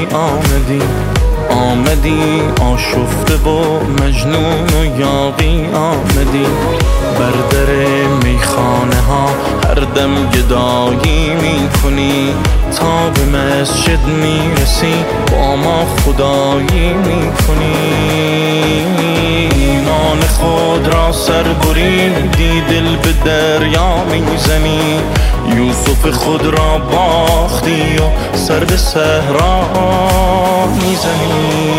یاقی آمدی آشفته و مجنون و یاقی آمدی. بر در میخانه ها هر دم گدایی میکنی، تا به مسجد میرسی با ما خدایی میکنی. ایمان خود را سر بریدی دل به دریا میزنی، یوسف خود را باختی و سر به صحرا میزنی.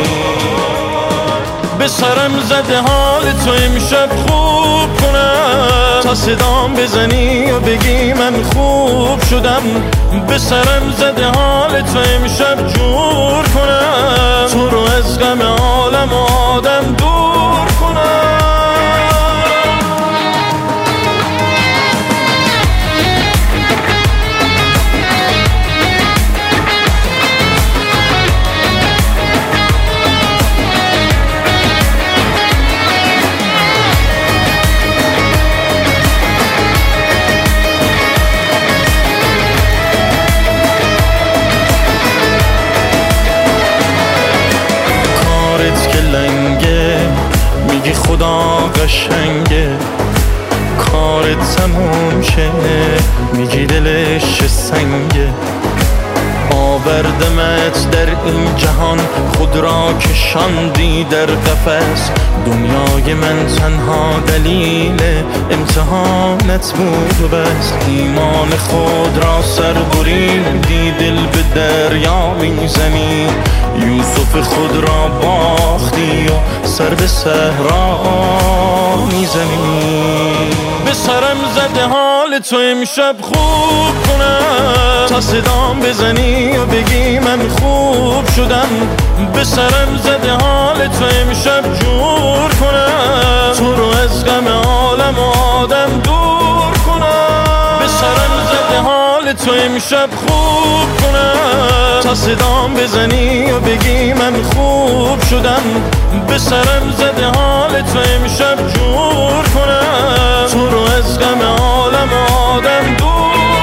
به سرم زده حال تو امشب خوب کنم، تا صدام بزنی و بگی من خوب شدم. به سرم زده حال تو امشب جور کنم، تو رو از غم عالم و آدم دور کنم. میگی خدا قشنگه، کارت تموم شه میگی دلش سنگه. آوردمت در این جهان خود را کشاندی در قفس، دنیای من تنها دلیل امتحانت بود و بس. ایمان خود را سر بریدی دل به دریا میزنی، یوسف خود را باختی و سر به صحرا میزنی. به سرم زده حال تو امشب خوب کنم، تا صدام بزنی و بگی من خوب شدم. به سرم زده حال تو امشب جور کنم، تو رو از غم عالم و آدم دور کنم. به سرم زده حال تو امشب خوب کنم، تا صدام بزنی و بگی من خوب شدم. به سرم زده حال تو امشب جور کنم، تو رو از غم عالم و آدم دور